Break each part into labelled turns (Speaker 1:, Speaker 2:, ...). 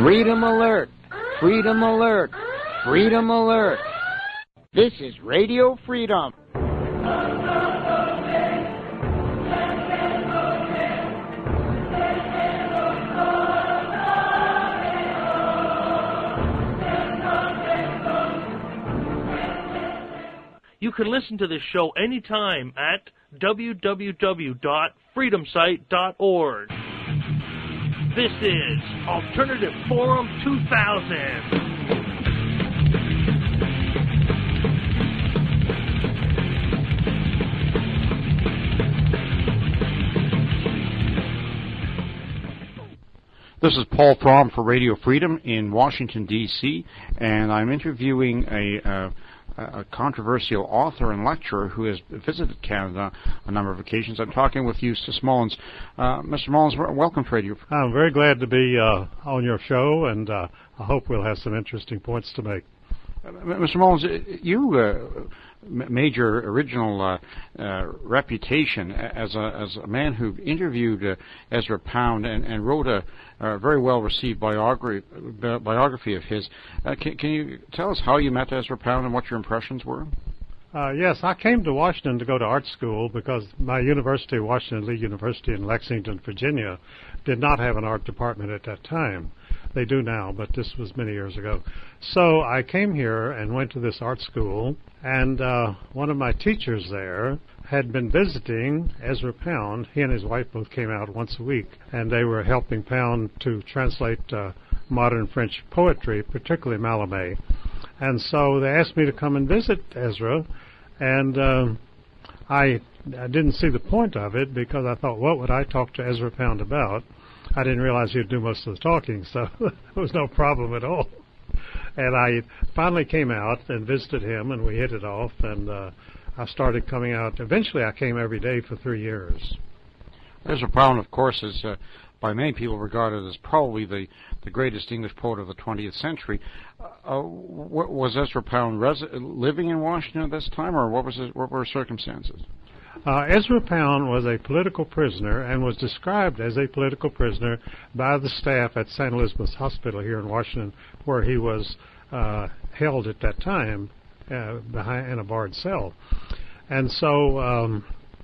Speaker 1: Freedom alert! Freedom alert! Freedom alert! This is Radio Freedom.
Speaker 2: You can listen to this show anytime at www.freedomsite.org. This is Alternative Forum 2000.
Speaker 3: This is Paul Fromm for Radio Freedom in Washington, D.C., and I'm interviewing a controversial author and lecturer who has visited Canada a number of occasions. I'm talking with Eustace Mullins. Mr. Mullins, welcome to Radio.
Speaker 4: I'm very glad to be on your show, and I hope we'll have some interesting points to make.
Speaker 3: Mr. Mullins, you made your original reputation as a man who interviewed Ezra Pound and wrote a very well-received biography of his. Can you tell us how you met Ezra Pound and what your impressions were?
Speaker 4: Yes, I came to Washington to go to art school because my university, Washington Lee University in Lexington, Virginia, did not have an art department at that time. They do now, but this was many years ago. So I came here and went to this art school, and one of my teachers there had been visiting Ezra Pound. He and his wife both came out once a week, and they were helping Pound to translate modern French poetry, particularly Mallarmé. And so they asked me to come and visit Ezra, and I didn't see the point of it because I thought, what would I talk to Ezra Pound about? I didn't realize he'd do most of the talking, so there was no problem at all. And I finally came out and visited him, and we hit it off, and I started coming out. Eventually, I came every day for 3 years.
Speaker 3: Ezra Pound, of course, is by many people regarded as probably the greatest English poet of the 20th century. Was Ezra Pound living in Washington at this time, or what were his circumstances?
Speaker 4: Ezra Pound was a political prisoner and was described as a political prisoner by the staff at St. Elizabeth's Hospital here in Washington, where he was held at that time in a barred cell. And so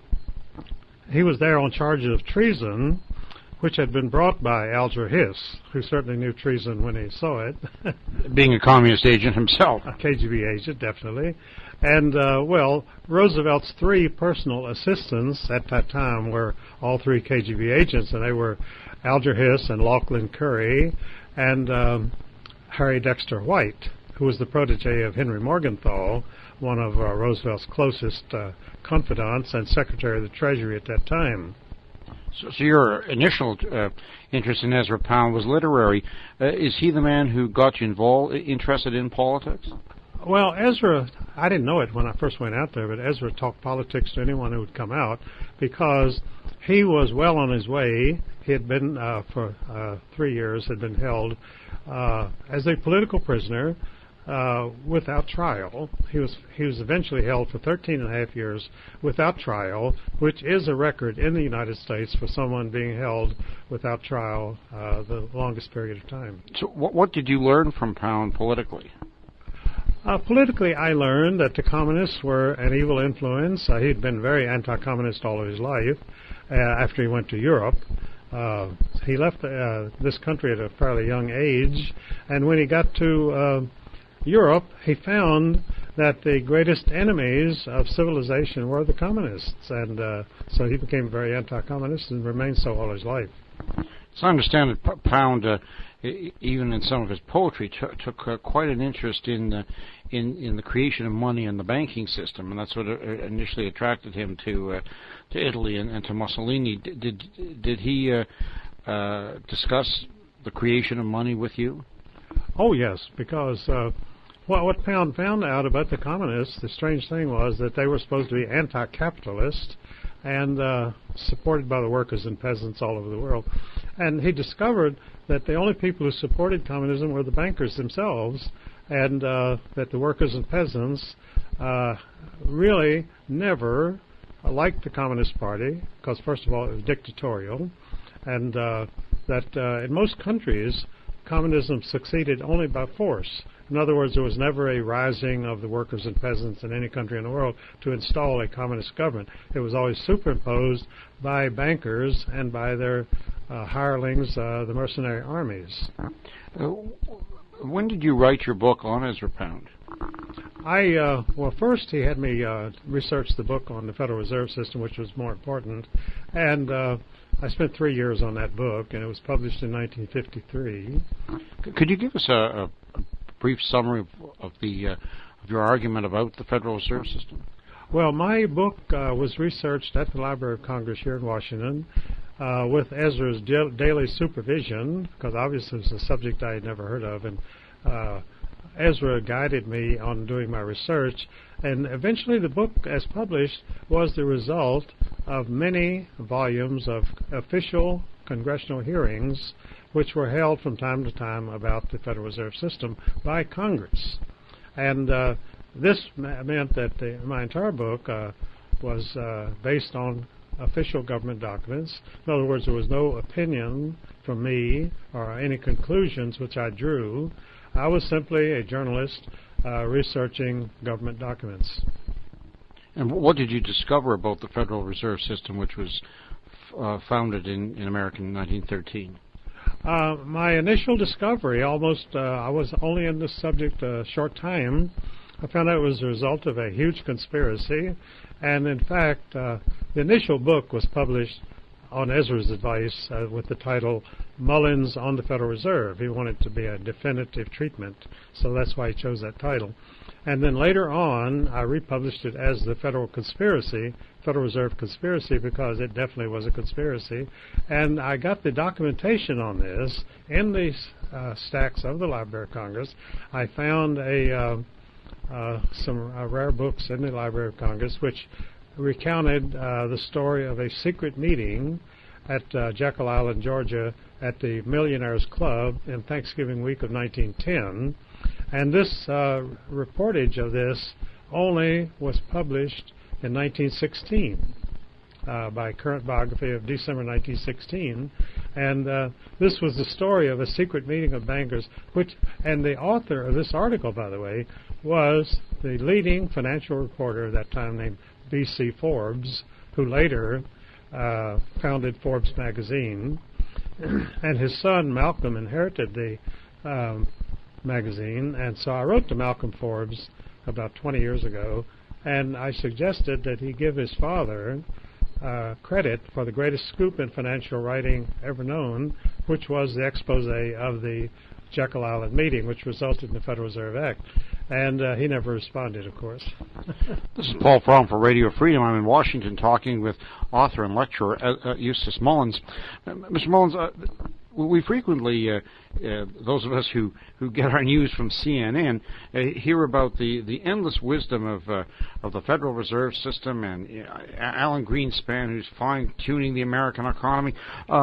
Speaker 4: he was there on charges of treason, which had been brought by Alger Hiss, who certainly knew treason when he saw it.
Speaker 3: Being a communist agent himself.
Speaker 4: A KGB agent, definitely. And, Roosevelt's 3 personal assistants at that time were all 3 KGB agents, and they were Alger Hiss and Lachlan Curry and Harry Dexter White, who was the protege of Henry Morgenthau, one of Roosevelt's closest confidants and Secretary of the Treasury at that time.
Speaker 3: So your initial interest in Ezra Pound was literary. Is he the man who got you interested in politics?
Speaker 4: Well, Ezra, I didn't know it when I first went out there, but Ezra talked politics to anyone who would come out because he was well on his way. He had been, for 3 years, had been held as a political prisoner without trial. He was eventually held for 13 and a half years without trial, which is a record in the United States for someone being held without trial the longest period of time.
Speaker 3: So what did you learn from Pound politically?
Speaker 4: Politically, I learned that the communists were an evil influence. He'd been very anti-communist all of his life after he went to Europe. He left this country at a fairly young age, and when he got to Europe, he found that the greatest enemies of civilization were the communists, and so he became very anti-communist and remained so all his life.
Speaker 3: So I understand that Pound, even in some of his poetry, took quite an interest in the creation of money in the banking system, and that's what initially attracted him to Italy and to Mussolini. Did he discuss the creation of money with you?
Speaker 4: Oh yes, because what Pound found out about the communists, the strange thing was that they were supposed to be anti-capitalist and supported by the workers and peasants all over the world. And he discovered that the only people who supported communism were the bankers themselves, and that the workers and peasants really never liked the Communist Party, because first of all it was dictatorial, and that in most countries communism succeeded only by force. In other words, there was never a rising of the workers and peasants in any country in the world to install a communist government. It was always superimposed by bankers and by their hirelings, the mercenary armies.
Speaker 3: When did you write your book on Ezra Pound?
Speaker 4: Well, first he had me research the book on the Federal Reserve System, which was more important, and I spent 3 years on that book, and it was published in 1953.
Speaker 3: Could you give us a brief summary of your argument about the Federal Reserve System?
Speaker 4: Well, my book was researched at the Library of Congress here in Washington with Ezra's daily supervision, because obviously it was a subject I had never heard of, and Ezra guided me on doing my research, and eventually the book, as published, was the result of many volumes of official congressional hearings which were held from time to time about the Federal Reserve System by Congress. And this meant that my entire book was based on official government documents. In other words, there was no opinion from me or any conclusions which I drew. I was simply a journalist researching government documents.
Speaker 3: And what did you discover about the Federal Reserve System, which was founded in America in 1913?
Speaker 4: My initial discovery, I was only in this subject a short time. I found out it was a result of a huge conspiracy, and in fact, the initial book was published on Ezra's advice with the title Mullins on the Federal Reserve. He wanted it to be a definitive treatment, so that's why he chose that title. And then later on, I republished it as the Federal Reserve Conspiracy, because it definitely was a conspiracy. And I got the documentation on this in the stacks of the Library of Congress. I found some rare books in the Library of Congress which recounted the story of a secret meeting at Jekyll Island, Georgia, at the Millionaires Club in Thanksgiving week of 1910. And this reportage of this only was published in 1916 by Current Biography of December 1916. And this was the story of a secret meeting of bankers, and the author of this article, by the way, was the leading financial reporter at that time named B.C. Forbes, who later founded Forbes magazine. And his son Malcolm inherited the magazine, and so I wrote to Malcolm Forbes about 20 years ago, and I suggested that he give his father credit for the greatest scoop in financial writing ever known, which was the expose of the Jekyll Island meeting, which resulted in the Federal Reserve Act. And he never responded, of course.
Speaker 3: This is Paul Fromm for Radio Freedom. I'm in Washington talking with author and lecturer Eustace Mullins. Mr. Mullins, we frequently, those of us who get our news from CNN, hear about the endless wisdom of the Federal Reserve System and Alan Greenspan, who's fine-tuning the American economy.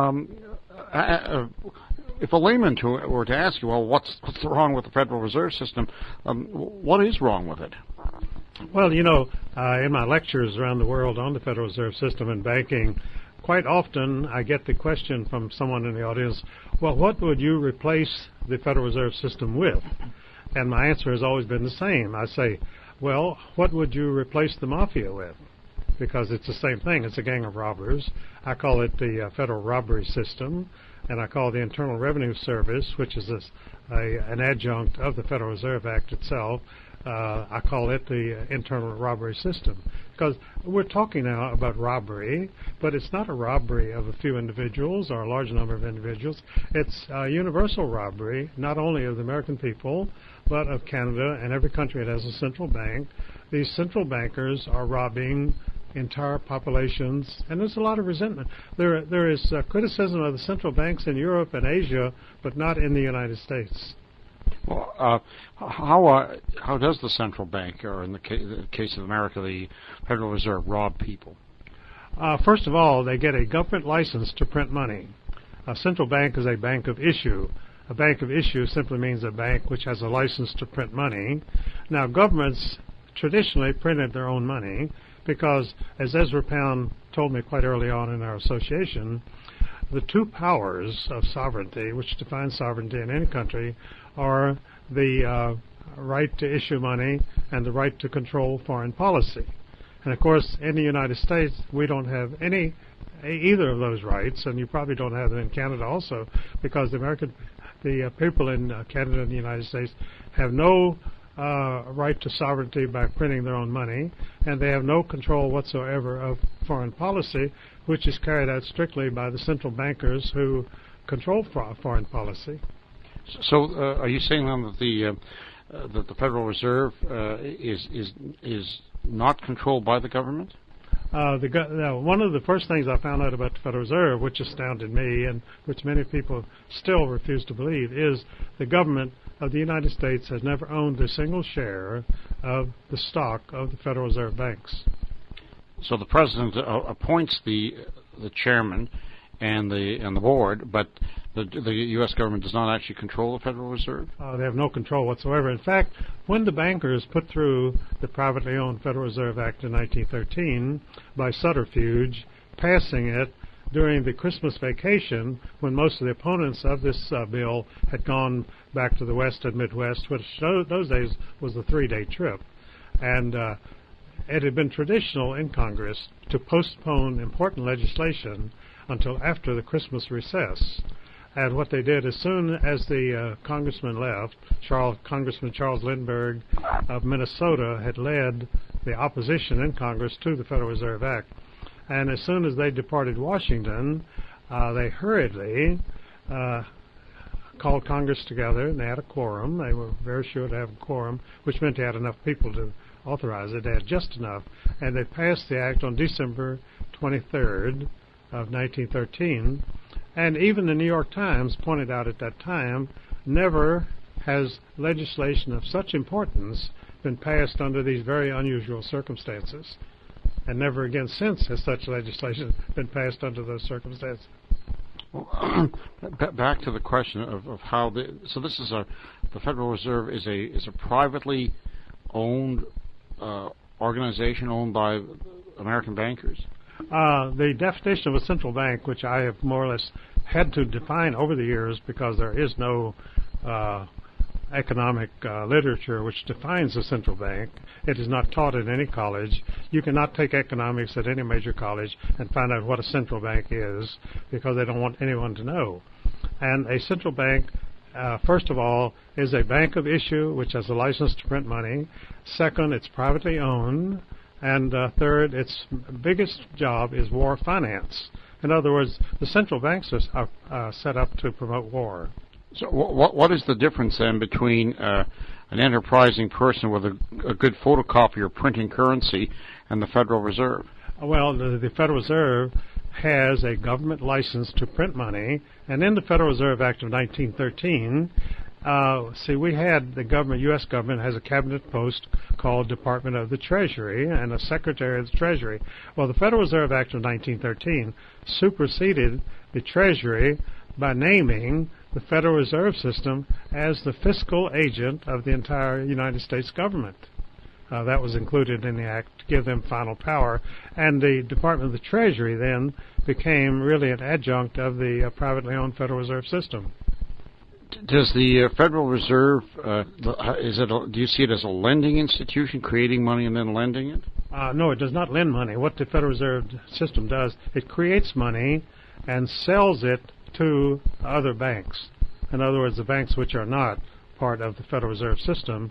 Speaker 3: If a layman were to ask you, well, what's wrong with the Federal Reserve System, what is wrong with it?
Speaker 4: Well, in my lectures around the world on the Federal Reserve System and banking, quite often I get the question from someone in the audience, well, what would you replace the Federal Reserve System with? And my answer has always been the same. I say, well, what would you replace the mafia with? Because it's the same thing. It's a gang of robbers. I call it the Federal Robbery System, and I call the Internal Revenue Service, which is an adjunct of the Federal Reserve Act itself, I call it the Internal Robbery System. Because we're talking now about robbery, but it's not a robbery of a few individuals or a large number of individuals. It's a universal robbery, not only of the American people, but of Canada and every country that has a central bank. These central bankers are robbing entire populations, and there's a lot of resentment. There is criticism of the central banks in Europe and Asia, but not in the United States.
Speaker 3: Well, how does the central bank, or in the case of America, the Federal Reserve, rob people?
Speaker 4: First of all, they get a government license to print money. A central bank is a bank of issue. A bank of issue simply means a bank which has a license to print money. Now, governments traditionally printed their own money because, as Ezra Pound told me quite early on in our association, the two powers of sovereignty, which define sovereignty in any country, are the right to issue money and the right to control foreign policy. And of course, in the United States, we don't have either of those rights, and you probably don't have them in Canada also, because the people in Canada and the United States have no right to sovereignty by printing their own money, and they have no control whatsoever of foreign policy, which is carried out strictly by the central bankers who control foreign policy.
Speaker 3: So, are you saying then that the Federal Reserve is not controlled by the government?
Speaker 4: One of the first things I found out about the Federal Reserve, which astounded me and which many people still refuse to believe, is the government of the United States has never owned a single share of the stock of the Federal Reserve banks.
Speaker 3: So the president appoints the chairman and the board, but the U.S. government does not actually control the Federal Reserve?
Speaker 4: They have no control whatsoever. In fact, when the bankers put through the privately owned Federal Reserve Act in 1913 by subterfuge, passing it during the Christmas vacation when most of the opponents of this bill had gone back to the West and Midwest, which those days was a 3-day trip. And it had been traditional in Congress to postpone important legislation until after the Christmas recess. And what they did, as soon as the congressman left, Congressman Charles Lindbergh of Minnesota had led the opposition in Congress to the Federal Reserve Act. And as soon as they departed Washington, they hurriedly called Congress together, and they had a quorum. They were very sure to have a quorum, which meant they had enough people to authorize it. They had just enough. And they passed the act on December 23rd of 1913. And even the New York Times pointed out at that time, never has legislation of such importance been passed under these very unusual circumstances. And never again since has such legislation been passed under those circumstances.
Speaker 3: Well, back to the question of how so this is the Federal Reserve is a privately owned organization owned by American bankers.
Speaker 4: The definition of a central bank, which I have more or less had to define over the years because there is no economic literature which defines a central bank. It is not taught in any college. You cannot take economics at any major college and find out what a central bank is because they don't want anyone to know. And a central bank, first of all, is a bank of issue which has a license to print money. Second, it's privately owned. And third, its biggest job is war finance. In other words, the central banks are set up to promote war.
Speaker 3: So what is the difference then between an enterprising person with a good photocopier printing currency and the Federal Reserve?
Speaker 4: Well, the Federal Reserve has a government license to print money, and in the Federal Reserve Act of 1913, we had the government, U.S. government, has a cabinet post called Department of the Treasury and a Secretary of the Treasury. Well, the Federal Reserve Act of 1913 superseded the Treasury by naming the Federal Reserve System as the fiscal agent of the entire United States government. That was included in the Act to give them final power. And the Department of the Treasury then became really an adjunct of the privately owned Federal Reserve System.
Speaker 3: Does the Federal Reserve, do you see it as a lending institution, creating money and then lending it?
Speaker 4: No, it does not lend money. What the Federal Reserve System does, it creates money and sells it to other banks. In other words, the banks which are not part of the Federal Reserve System,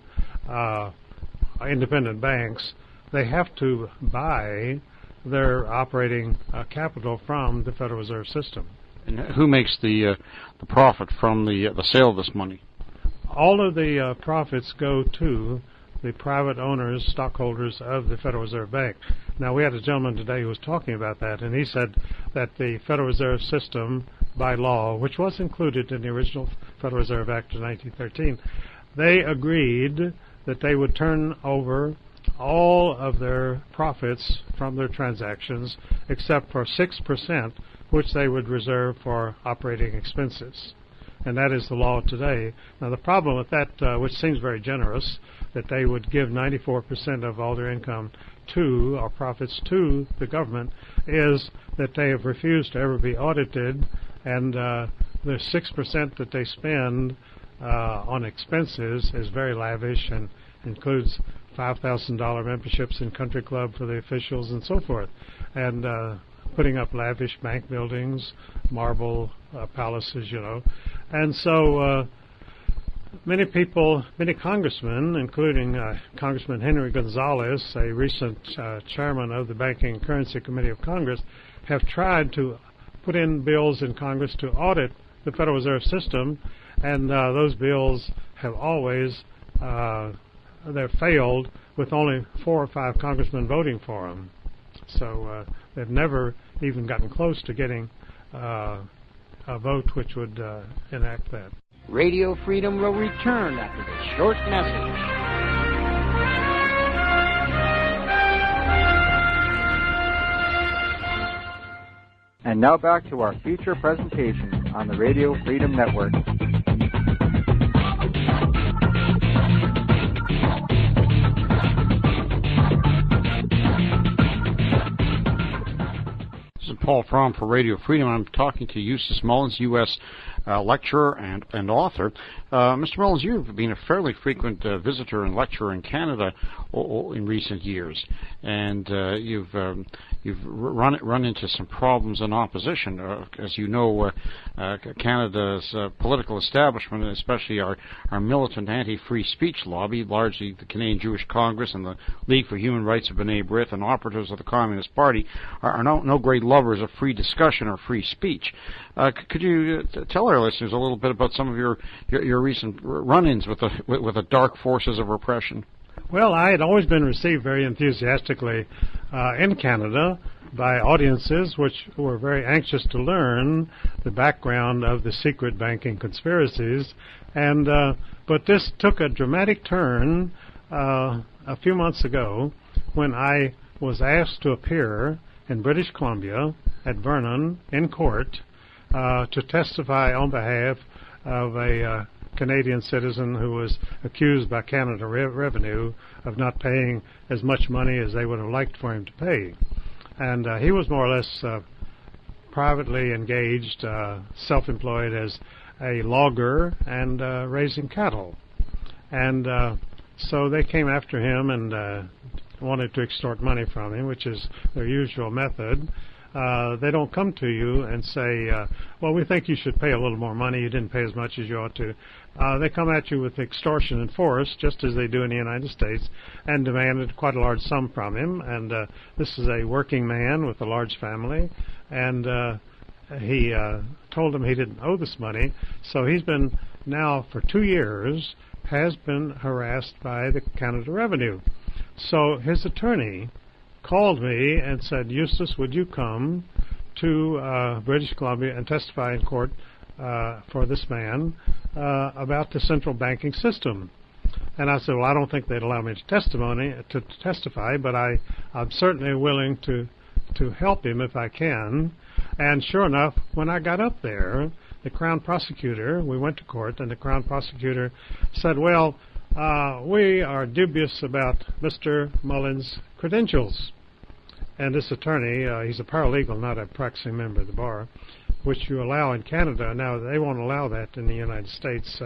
Speaker 4: independent banks, they have to buy their operating capital from the Federal Reserve System.
Speaker 3: And who makes the profit from the sale of this money?
Speaker 4: All of the profits go to the private owners, stockholders of the Federal Reserve Bank. Now, we had a gentleman today who was talking about that, and he said that the Federal Reserve System, by law, which was included in the original Federal Reserve Act of 1913, they agreed that they would turn over all of their profits from their transactions except for 6%, which they would reserve for operating expenses. And that is the law today. Now, the problem with that, which seems very generous, that they would give 94% of all their income or profits to the government, is that they have refused to ever be audited and the 6% that they spend on expenses is very lavish and includes $5,000 memberships in country club for the officials and so forth, and putting up lavish bank buildings, marble palaces, and so many people, many congressmen, including Congressman Henry Gonzalez, a recent chairman of the Banking and Currency Committee of Congress, have tried to put in bills in Congress to audit the Federal Reserve System, and those bills have always they've failed with only 4 or 5 congressmen voting for them. So they've never even gotten close to getting a vote which would enact that.
Speaker 1: Radio Freedom will return after this short message.
Speaker 5: And now back to our feature presentation on the Radio Freedom Network.
Speaker 3: This is Paul Fromm for Radio Freedom. I'm talking to Eustace Mullins, U.S. Lecturer and author. Mr. Mullins, you've been a fairly frequent visitor and lecturer in Canada in recent years, and you've run into some problems and opposition. As you know, Canada's political establishment, and especially our militant anti-free speech lobby, largely the Canadian Jewish Congress and the League for Human Rights of B'nai B'rith and operatives of the Communist Party, are no great lovers of free discussion or free speech. Could you tell our listeners a little bit about some of your recent run-ins with the dark forces of repression?
Speaker 4: Well, I had always been received very enthusiastically in Canada by audiences which were very anxious to learn the background of the secret banking conspiracies, and but this took a dramatic turn a few months ago when I was asked to appear in British Columbia at Vernon in court to testify on behalf of a Canadian citizen who was accused by Canada Revenue of not paying as much money as they would have liked for him to pay. And he was more or less privately engaged, self-employed as a logger and raising cattle. And so they came after him and wanted to extort money from him, which is their usual method. They don't come to you and say, well, we think you should pay a little more money. You didn't pay as much as you ought to. They come at you with extortion and force, just as they do in the United States, and demanded quite a large sum from him. And this is a working man with a large family, and he told him he didn't owe this money. So he's been now for 2 years has been harassed by the Canada Revenue. So his attorney called me and said, Eustace, would you come to British Columbia and testify in court for this man about the central banking system? And I said, well, I don't think they'd allow me to testify, but I'm certainly willing to help him if I can. And sure enough, when I got up there, the Crown Prosecutor, we went to court, and the Crown Prosecutor said, well, we are dubious about Mr. Mullins' credentials. And this attorney, he's a paralegal, not a practicing member of the bar, which you allow in Canada. Now, they won't allow that in the United States.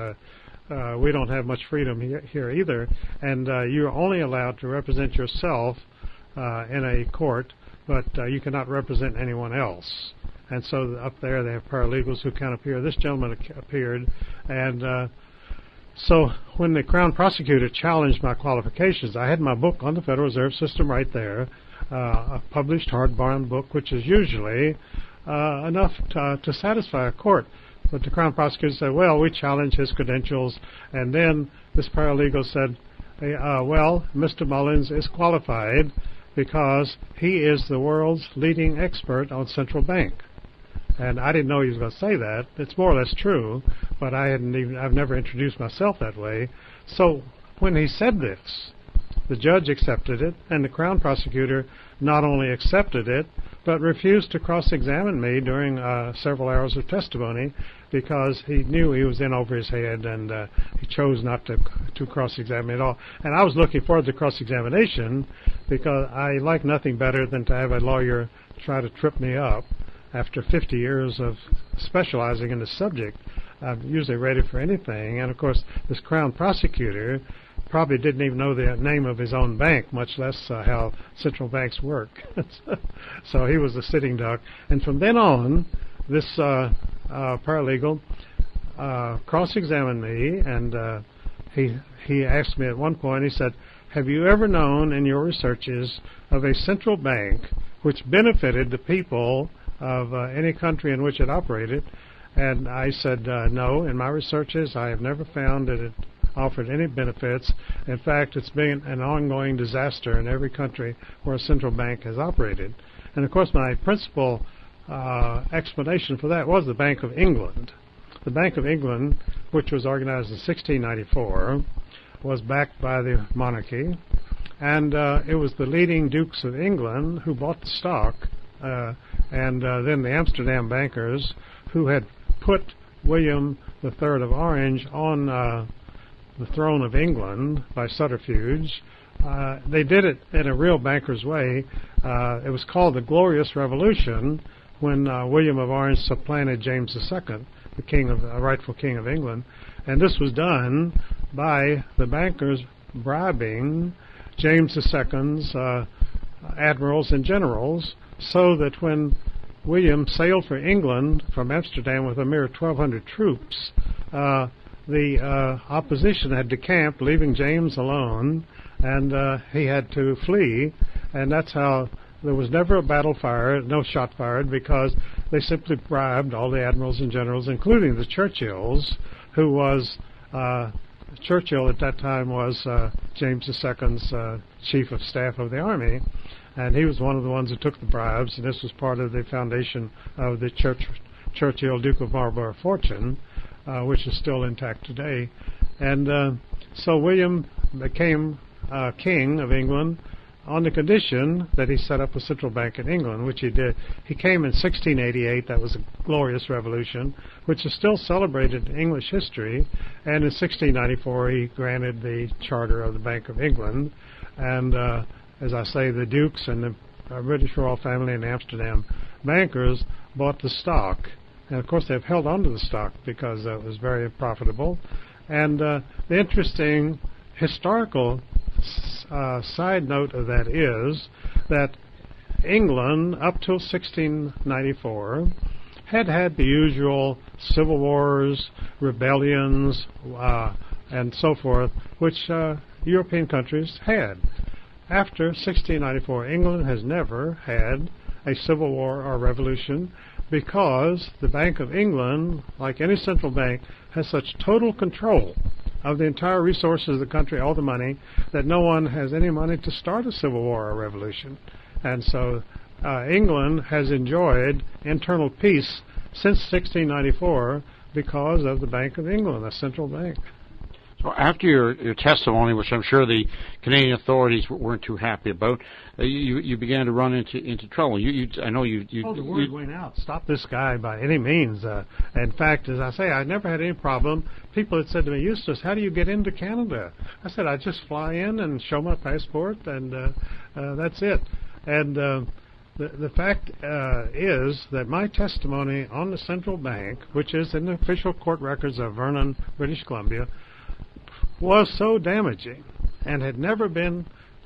Speaker 4: We don't have much freedom here either. And you're only allowed to represent yourself in a court, but you cannot represent anyone else. And so up there they have paralegals who can appear. This gentleman appeared, and so when the Crown Prosecutor challenged my qualifications, I had my book on the Federal Reserve System right there, a published hardbound book, which is usually enough to satisfy a court. But the Crown Prosecutor said, well, we challenge his credentials. And then this paralegal said, well, Mr. Mullins is qualified because he is the world's leading expert on central bank. And I didn't know he was going to say that. It's more or less true, but I've never introduced myself that way. So when he said this, the judge accepted it, and the Crown Prosecutor not only accepted it, but refused to cross-examine me during several hours of testimony because he knew he was in over his head, and he chose not to cross-examine me at all. And I was looking forward to cross-examination because I like nothing better than to have a lawyer try to trip me up. after 50 years of specializing in the subject, I'm usually ready for anything. And of course, this Crown prosecutor probably didn't even know the name of his own bank, much less how central banks work. So he was a sitting duck. And from then on, this paralegal cross-examined me, and he asked me at one point, he said, have you ever known in your researches of a central bank which benefited the people of any country in which it operated? And I said, no, in my researches I have never found that it offered any benefits. In fact, it's been an ongoing disaster in every country where a central bank has operated. And of course, my principal explanation for that was the Bank of England. The Bank of England, which was organized in 1694, was backed by the monarchy, and it was the leading dukes of England who bought the stock, and then the Amsterdam bankers who had put William III of Orange on the throne of England by subterfuge. They did it in a real banker's way. It was called the Glorious Revolution when William of Orange supplanted James II, the rightful king of England. And this was done by the bankers bribing James II's admirals and generals, so that when William sailed for England from Amsterdam with a mere 1,200 troops, the opposition had decamped, leaving James alone, and he had to flee. And that's how there was never a battle fired, no shot fired, because they simply bribed all the admirals and generals, including the Churchills, who was Churchill at that time was James II's chief of staff of the army, and he was one of the ones who took the bribes, and this was part of the foundation of the Churchill Duke of Marlborough fortune, which is still intact today. And so William became king of England on the condition that he set up a central bank in England, which he did. He came in 1688. That was a glorious revolution, which is still celebrated in English history. And in 1694, he granted the charter of the Bank of England. And as I say, the dukes and the British royal family and Amsterdam bankers bought the stock. And of course, they've held on to the stock because it was very profitable. And the interesting historical side note of that is that England, up till 1694, had the usual civil wars, rebellions, and so forth, which European countries had. After 1694, England has never had a civil war or revolution because the Bank of England, like any central bank, has such total control of the entire resources of the country, all the money, that no one has any money to start a civil war or revolution. And so England has enjoyed internal peace since 1694 because of the Bank of England, a central bank.
Speaker 3: So after your testimony, which I'm sure the Canadian authorities weren't too happy about, you began to run into trouble. I know you.
Speaker 4: The word went out. Stop this guy by any means. In fact, as I say, I never had any problem. People had said to me, Eustace, how do you get into Canada? I said, I just fly in and show my passport, and that's it. And the fact is that my testimony on the central bank, which is in the official court records of Vernon, British Columbia, was so damaging and had never been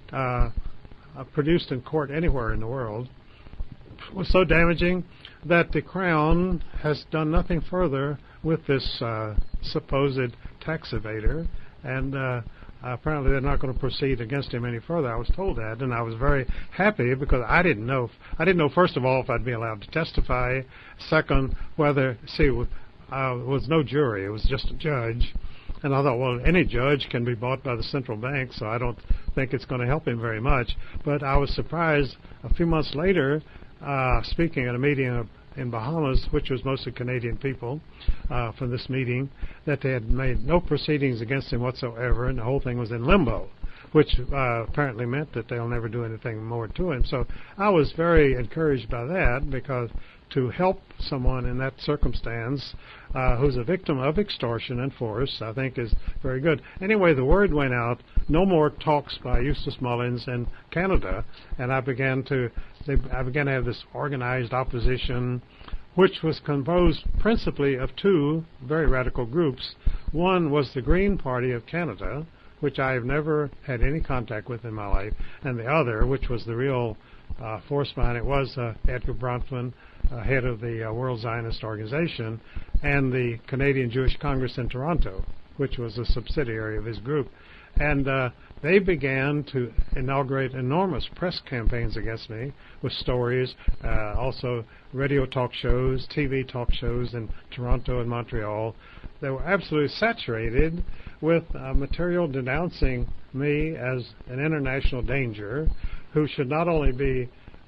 Speaker 4: produced in court anywhere in the world, was so damaging that the Crown has done nothing further with this supposed tax evader, and apparently they're not going to proceed against him any further. I was told that, and I was very happy because I didn't know, first of all, if I'd be allowed to testify. Second, whether, it was no jury, it was just a judge. And I thought, well, any judge can be bought by the central bank, so I don't think it's going to help him very much. But I was surprised a few months later, speaking at a meeting in Bahamas, which was mostly Canadian people from this meeting, that they had made no proceedings against him whatsoever, and the whole thing was in limbo. which apparently meant that they'll never do anything more to him. So I was very encouraged by that, because to help someone in that circumstance who's a victim of extortion and force, I think is very good. Anyway, the word went out, no more talks by Eustace Mullins in Canada, and I began to have this organized opposition, which was composed principally of two very radical groups. One was the Green Party of Canada, which I have never had any contact with in my life, and the other, which was the real force behind it, was Edgar Bronfman, head of the World Zionist Organization, and the Canadian Jewish Congress in Toronto, which was a subsidiary of his group. And they began to inaugurate enormous press campaigns against me with stories, also radio talk shows, TV talk shows in Toronto and Montreal. They were absolutely saturated with material denouncing me as an international danger who should not only be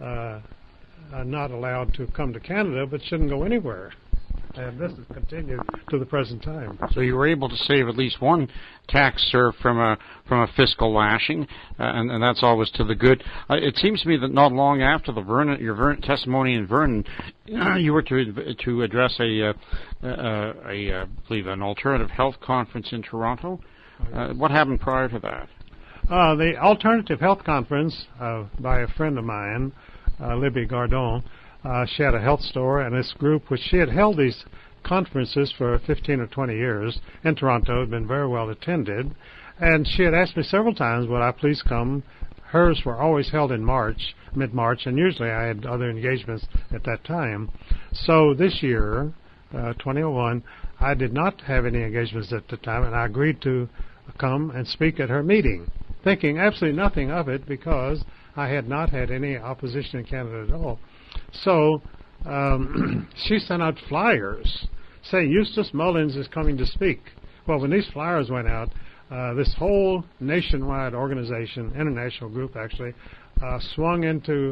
Speaker 4: not allowed to come to Canada, but shouldn't go anywhere. And this has continued to the present time.
Speaker 3: So you were able to save at least one taxer from a fiscal lashing, and that's always to the good. It seems to me that not long after your testimony in Vernon, you were to address I believe an alternative health conference in Toronto. What happened prior to that?
Speaker 4: The alternative health conference by a friend of mine, Libby Gardon. She had a health store, and this group, which she had held these conferences for 15 or 20 years in Toronto, had been very well attended, and she had asked me several times, would I please come? Hers were always held in March, mid-March, and usually I had other engagements at that time. So this year, 2001, I did not have any engagements at the time, and I agreed to come and speak at her meeting, thinking absolutely nothing of it because I had not had any opposition in Canada at all. So she sent out flyers saying Eustace Mullins is coming to speak. Well, when these flyers went out, this whole nationwide organization, international group actually, swung into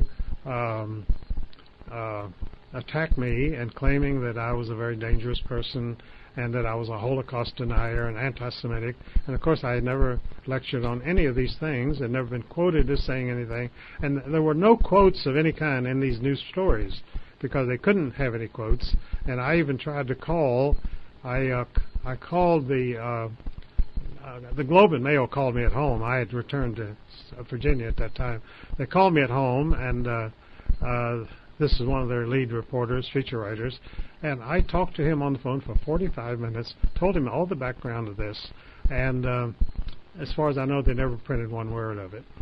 Speaker 4: attack me and claiming that I was a very dangerous person and that I was a Holocaust denier and anti-Semitic. And, of course, I had never lectured on any of these things and never been quoted as saying anything. And there were no quotes of any kind in these news stories because they couldn't have any quotes. And I even tried to call. I called the Globe and Mail called me at home. I had returned to Virginia at that time. They called me at home, and this is one of their lead reporters, feature writers, and I talked to him on the phone for 45 minutes, told him all the background of this, and as far as I know, they never printed one word of it.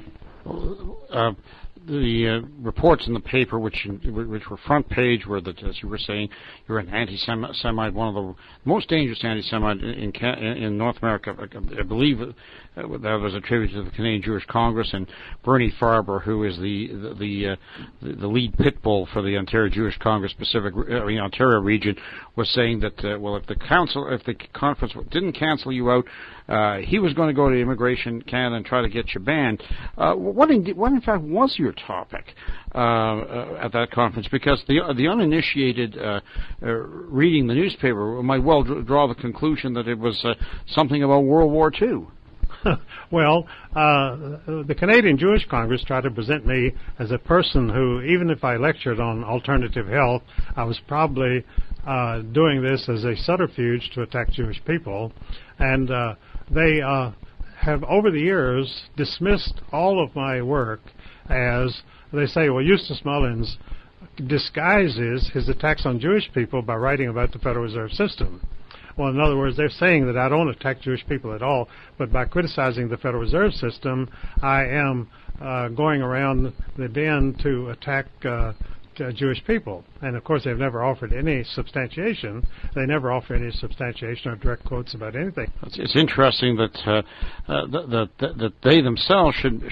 Speaker 3: The reports in the paper, which were front page, were that, as you were saying, you're an anti-Semite, one of the most dangerous anti-Semite in North America. I believe that was attributed to the Canadian Jewish Congress, and Bernie Farber, who is the lead pit bull for the Ontario Jewish Congress Ontario region, was saying that if the conference didn't cancel you out, he was going to go to Immigration Canada and try to get you banned. What in fact was your topic at that conference? Because the uninitiated reading the newspaper might well draw the conclusion that it was something about World War II.
Speaker 4: Well, the Canadian Jewish Congress tried to present me as a person who, even if I lectured on alternative health, I was probably doing this as a subterfuge to attack Jewish people. And they have, over the years, dismissed all of my work as, they say, well, Eustace Mullins disguises his attacks on Jewish people by writing about the Federal Reserve System. Well, in other words, they're saying that I don't attack Jewish people at all, but by criticizing the Federal Reserve System, I am going around the bend to attack Jewish people. And, of course, they've never offered any substantiation. They never offer any substantiation or direct quotes about anything.
Speaker 3: It's interesting that that they themselves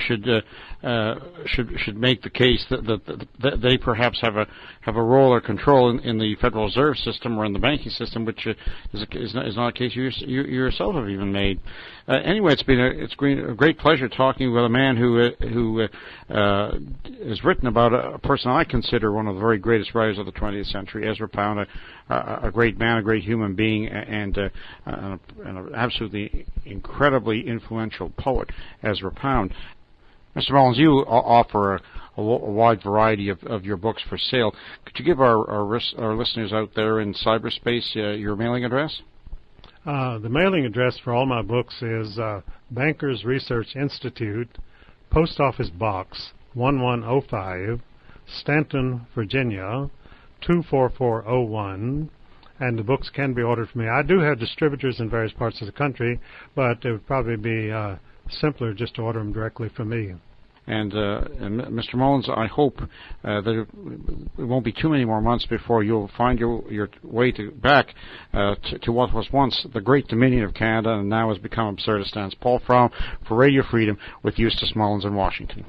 Speaker 3: should make the case that they perhaps have a role or control in the Federal Reserve System or in the banking system, which is not a case you yourself have even made. Anyway, it's been a great pleasure talking with a man who has written about a person I consider one of the very greatest writers of the 20th century, Ezra Pound, a great man, a great human being, and an absolutely incredibly influential poet, Ezra Pound. Mr. Mullins, you offer a wide variety of your books for sale. Could you give our listeners out there in cyberspace your mailing address?
Speaker 4: The mailing address for all my books is Bankers Research Institute, Post Office Box 1105, Stanton, Virginia 24401, and the books can be ordered from me. I do have distributors in various parts of the country, but it would probably be simpler just to order them directly from me. And
Speaker 3: Mr. Mullins, I hope that it won't be too many more months before you'll find your way back to what was once the great Dominion of Canada and now has become Absurdistan's. Paul Fromm for Radio Freedom with Eustace Mullins in Washington.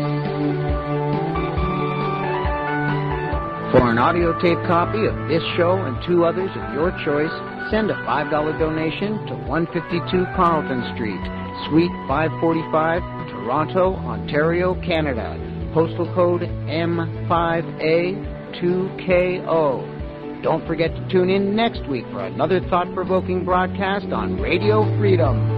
Speaker 1: For an audio tape copy of this show and 2 others of your choice, send a $5 donation to 152 Carleton Street, Suite 545, Toronto, Ontario, Canada. Postal code M5A2KO. Don't forget to tune in next week for another thought-provoking broadcast on Radio Freedom.